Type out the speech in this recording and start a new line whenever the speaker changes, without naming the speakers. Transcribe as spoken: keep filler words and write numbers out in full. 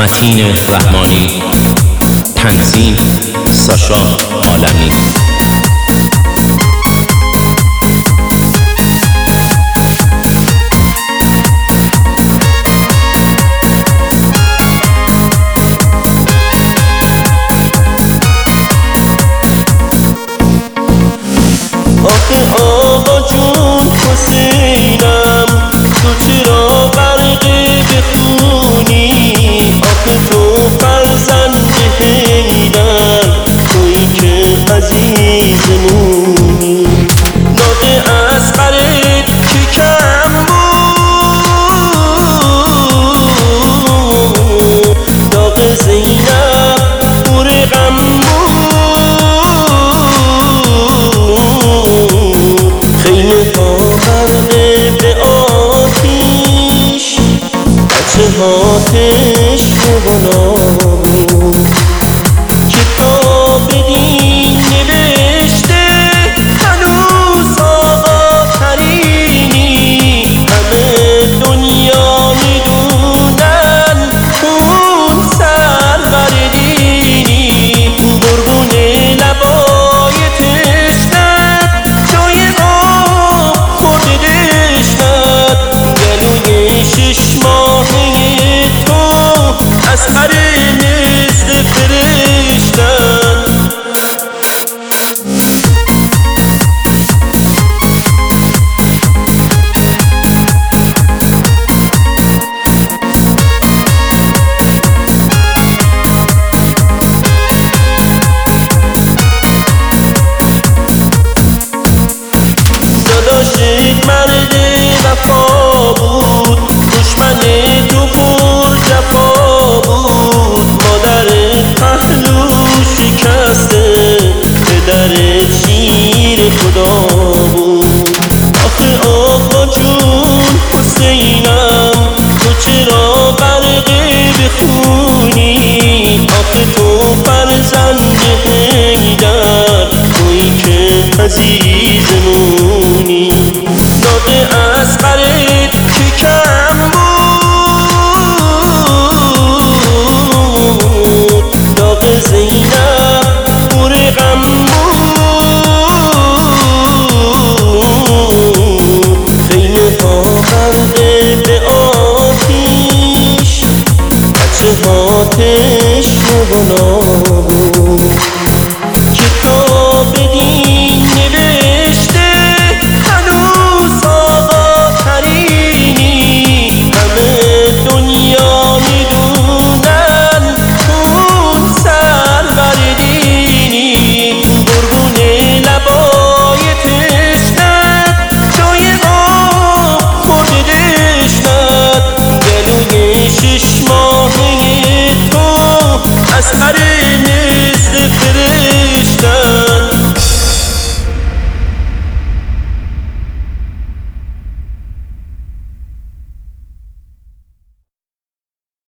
متین رحمانی، تنظیم ساشا عالمی.
آخه آقا جون حسینم، تو چرا غرق بخونی؟ آخه تو فرزند حیدر، تویی که عزیزمونی. ناق اصغرت که کم بود، داغ زینب پر غم آتش بالا بود. کتاب دین نوشته هنوز آقا کرینی، همه دنیا میدونن اون سرور دینی. قربون لبای تشنت، جای آب خورده دشنت، گلوی شش ماه اصغر مثل فرشتن. داداشت مرد وفا